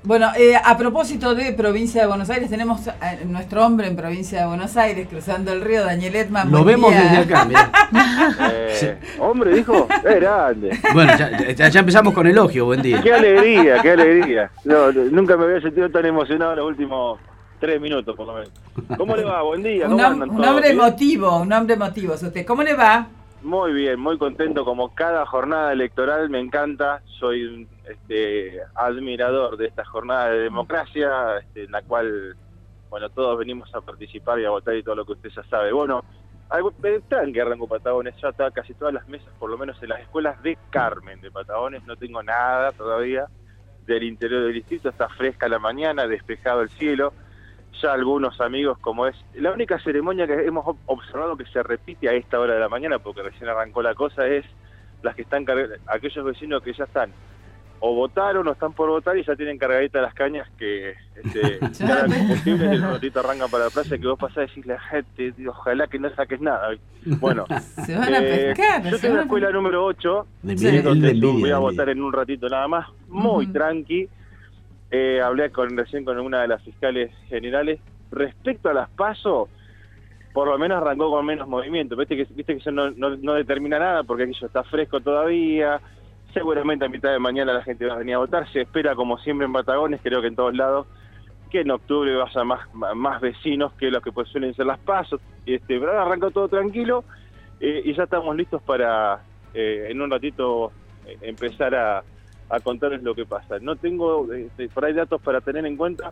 Bueno, a propósito de provincia de Buenos Aires, tenemos nuestro hombre en provincia de Buenos Aires, cruzando el río, Daniel Edman. Lo vemos desde acá, mirá. Sí. Hombre, dijo, es grande. Bueno, ya empezamos con elogio, buen día. Qué alegría, qué alegría. No, nunca me había sentido tan emocionado en los últimos 3 minutos, por lo menos. ¿Cómo le va? Buen día. ¿Cómo andan Un todos? hombre ¿Bien? emotivo, un hombre emotivo es usted. ¿Cómo le va? Muy bien, muy contento. Como cada jornada electoral me encanta. Soy un admirador de esta jornada de democracia, en la cual, bueno, todos venimos a participar y a votar y todo lo que usted ya sabe. Bueno, están que arrancó Patagones, ya está casi todas las mesas, por lo menos en las escuelas de Carmen de Patagones. No tengo nada todavía del interior del distrito, está fresca la mañana, despejado el cielo. Ya algunos amigos, como es la única ceremonia que hemos observado que se repite a esta hora de la mañana, porque recién arrancó la cosa, es las que están aquellos vecinos que ya están o votaron o están por votar y ya tienen cargaditas las cañas que eran combustibles y el ratito arrancan para la plaza, que vos pasás y decís la gente, ojalá que no saques nada. Bueno, se van a pescar. Yo tengo la escuela número 8, donde voy a votar en un ratito nada más, muy tranqui. Hablé recién con una de las fiscales generales. Respecto a las PASO, por lo menos arrancó con menos movimiento. Viste que eso no determina nada, porque aquello está fresco todavía. Seguramente a mitad de mañana la gente va a venir a votar. Se espera, como siempre en Patagones, creo que en todos lados, que en octubre vaya más vecinos que los que pues suelen ser las PASO. Pero ahora arrancó todo tranquilo y ya estamos listos para en un ratito empezar a contarles lo que pasa. No tengo por ahí datos para tener en cuenta.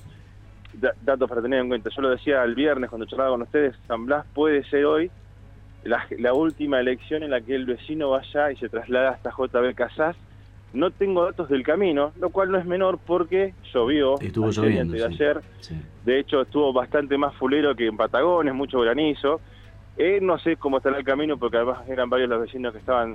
Yo lo decía el viernes cuando charlaba con ustedes, San Blas puede ser hoy la última elección en la que el vecino vaya y se traslada hasta JB Casas. No tengo datos del camino, lo cual no es menor porque llovió. Estuvo lloviendo, de ayer. Sí. De hecho, estuvo bastante más fulero que en Patagones, mucho granizo. No sé cómo estará el camino porque además eran varios los vecinos que estaban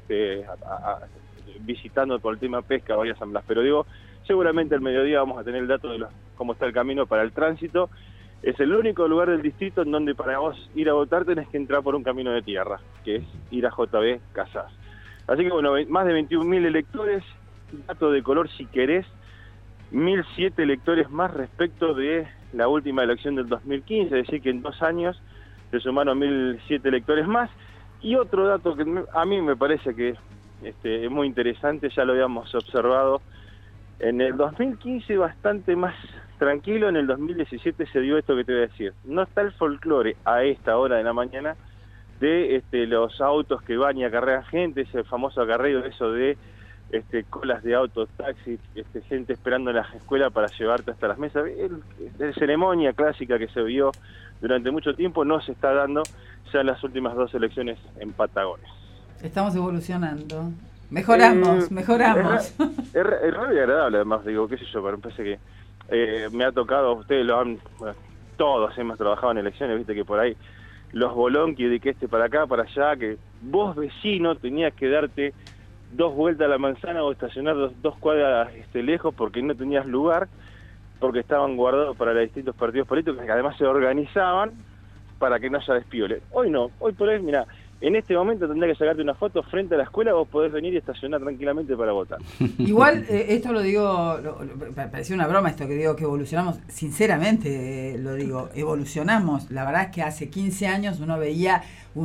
visitando por el tema pesca, vaya San Blas, pero digo, seguramente al mediodía vamos a tener el dato de cómo está el camino para el tránsito. Es el único lugar del distrito en donde para vos ir a votar tenés que entrar por un camino de tierra, que es ir a JB Casas. Así que bueno, más de 21.000 electores, dato de color si querés, 1.007 electores más respecto de la última elección del 2015, es decir que en 2 años se sumaron 1.007 electores más. Y otro dato que a mí me parece que es muy interesante, ya lo habíamos observado en el 2015 bastante más tranquilo, en el 2017 se dio esto que te voy a decir. No está el folclore a esta hora de la mañana de los autos que van y acarrean gente, ese famoso acarreo, eso de colas de autos, taxis, gente esperando en la escuela para llevarte hasta las mesas. La ceremonia clásica que se vio durante mucho tiempo no se está dando ya en las últimas 2 elecciones en Patagones. Estamos evolucionando. Mejoramos. Es raro y agradable, además, digo, qué sé yo, pero me parece que me ha tocado, ustedes todos hemos trabajado en elecciones, viste que por ahí los bolonquis de que para acá, para allá, que vos vecino tenías que darte 2 vueltas a la manzana o estacionar 2 cuadras lejos porque no tenías lugar, porque estaban guardados para los distintos partidos políticos que además se organizaban para que no haya despiole. Hoy no, hoy por ahí, mirá, en este momento tendría que sacarte una foto frente a la escuela, vos podés venir y estacionar tranquilamente para votar. Igual, esto lo digo, parecía una broma esto que digo, que evolucionamos, sinceramente lo digo, evolucionamos. La verdad es que hace 15 años uno veía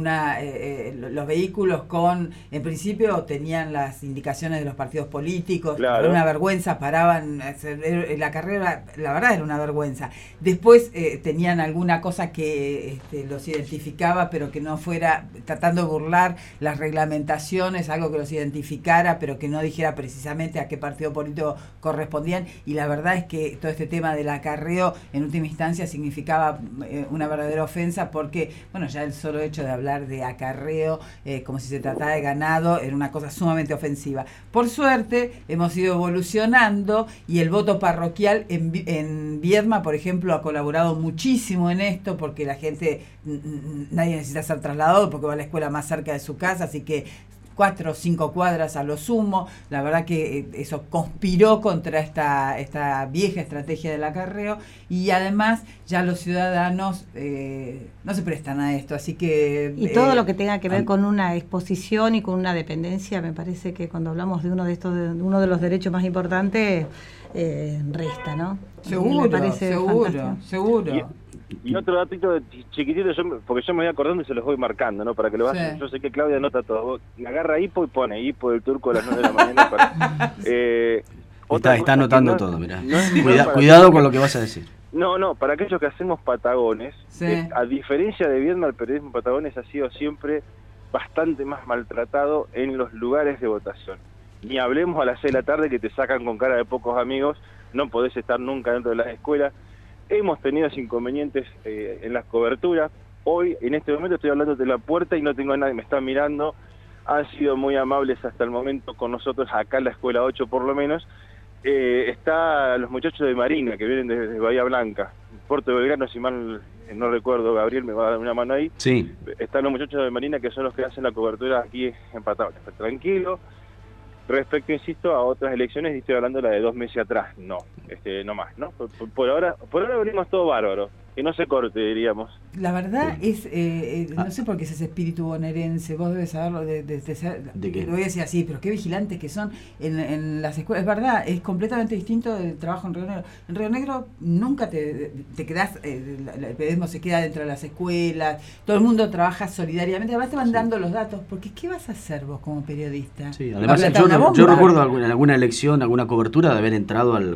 los vehículos en principio tenían las indicaciones de los partidos políticos, claro. Era una vergüenza, paraban, la carrera, la verdad era una vergüenza. Después tenían alguna cosa que los identificaba, pero que no fuera tratando de burlar las reglamentaciones, algo que los identificara, pero que no dijera precisamente a qué partido político correspondían. Y la verdad es que todo este tema del acarreo, en última instancia, significaba una verdadera ofensa, porque, bueno, ya el solo hecho de hablar de acarreo como si se tratara de ganado era una cosa sumamente ofensiva. Por suerte hemos ido evolucionando y el voto parroquial en Viedma, por ejemplo, ha colaborado muchísimo en esto, porque la gente, nadie necesita ser trasladado porque va a la escuela más cerca de su casa, así que 4 o 5 cuadras a lo sumo. La verdad que eso conspiró contra esta vieja estrategia del acarreo, y además ya los ciudadanos no se prestan a esto, así que... Y todo lo que tenga que ver con una exposición y con una dependencia, me parece que cuando hablamos de uno de los derechos más importantes, resta, ¿no? Seguro. Y otro datito chiquitito, porque yo me voy acordando y se los voy marcando, ¿no? Para que lo vayan. Yo sé que Claudia anota todo. Me agarra hipo y pone hipo del turco a las 9 de la mañana. Está anotando todo, mirá. Cuidado con lo que vas a decir. No, para aquellos que hacemos patagones, a diferencia de Viedma, el periodismo patagones ha sido siempre bastante más maltratado en los lugares de votación. Ni hablemos a las 6 de la tarde que te sacan con cara de pocos amigos, no podés estar nunca dentro de las escuelas. Hemos tenido inconvenientes en las coberturas. Hoy, en este momento, estoy hablando de la puerta y no tengo a nadie, me están mirando. Han sido muy amables hasta el momento con nosotros, acá en la Escuela 8 por lo menos. Está los muchachos de Marina, que vienen desde Bahía Blanca, Puerto de Belgrano, si mal no recuerdo, Gabriel me va a dar una mano ahí. Sí. Están los muchachos de Marina, que son los que hacen la cobertura aquí en Patagones. Tranquilo. Respecto, insisto, a otras elecciones, y estoy hablando de la de 2 meses atrás, no más, ¿no? Por ahora venimos todo bárbaro, que no se corte, diríamos. La verdad es, no sé por qué es ese espíritu bonaerense, vos debes saberlo, ¿De qué? Lo voy a decir así, pero qué vigilantes que son en las escuelas. Es verdad, es completamente distinto del trabajo en Río Negro. En Río Negro nunca te quedás, el periodismo se queda dentro de las escuelas, todo el mundo trabaja solidariamente, además te van dando los datos, porque ¿qué vas a hacer vos como periodista? Sí, además yo recuerdo en alguna elección, alguna cobertura de haber entrado al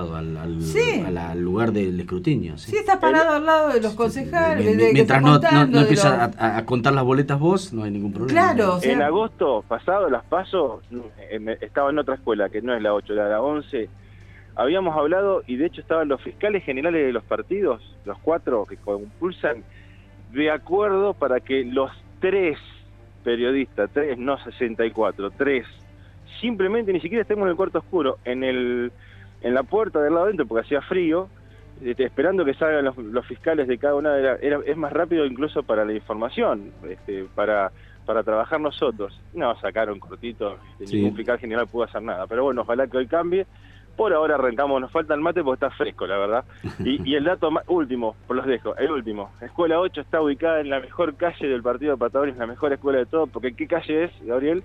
lugar del escrutinio. Sí, estás parado al lado de los concejales. Mientras no empiezas a contar las boletas vos, no hay ningún problema. Claro, o sea, en agosto pasado, las PASO, estaba en otra escuela, que no es la 8, la 11. Habíamos hablado, y de hecho estaban los fiscales generales de los partidos, los 4 que compulsan, de acuerdo para que los 3 periodistas, 3, no 64, 3, simplemente ni siquiera estemos en el cuarto oscuro, en la puerta del lado adentro, porque hacía frío, esperando que salgan los fiscales de cada una es más rápido incluso para la información, para trabajar nosotros. No, sacaron cortito, ningún fiscal general pudo hacer nada, pero bueno, ojalá que hoy cambie. Por ahora arrancamos, nos falta el mate porque está fresco, la verdad. Y el dato último, los dejo, el último. Escuela 8 está ubicada en la mejor calle del partido de Patagones, la mejor escuela de todo, porque ¿qué calle es, Gabriel?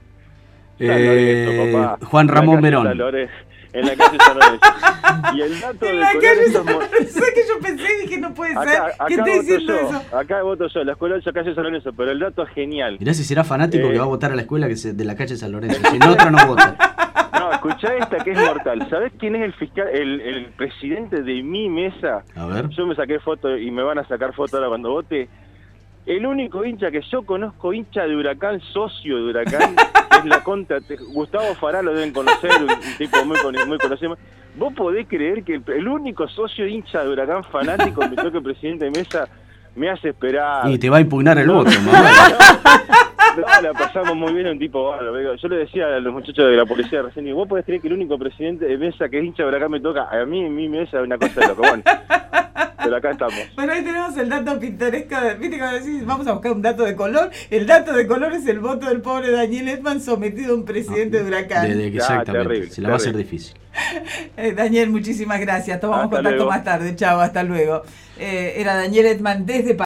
Juan Ramón Verón. En la calle San Lorenzo. Y el dato en de la calle San color... Lorenzo, que yo pensé y dije, no puede ser, ¿qué estoy diciendo eso? Acá voto yo, la escuela de la calle San Lorenzo, pero el dato es genial. Mirá si será fanático que va a votar a la escuela de la calle San Lorenzo, si no, otra no vota. No, escuchá esta que es mortal. ¿Sabés quién es el fiscal, el presidente de mi mesa? A ver. Yo me saqué foto y me van a sacar foto ahora cuando vote. El único hincha que yo conozco, hincha de Huracán, socio de Huracán, es la contra. Gustavo Fará lo deben conocer, un tipo muy conocido. ¿Vos podés creer que el único socio hincha de Huracán fanático que toque presidente de mesa me hace esperar? Y te va a impugnar el voto, mamá. No, la pasamos muy bien, un tipo bárbaro. Yo le decía a los muchachos de la policía recién, y vos podés creer que el único presidente de mesa que es hincha de Huracán me toca a mí en mi mesa, es una cosa de loco. Bueno, pero acá estamos. Bueno, ahí tenemos el dato pintoresco. Viste cuando decís, vamos a buscar un dato de color. El dato de color es el voto del pobre Daniel Edman sometido a un presidente de Huracán. Exactamente, terrible, se la va a hacer difícil. Daniel, muchísimas gracias. Tomamos contacto más tarde. Chao, hasta luego. Era Daniel Edman desde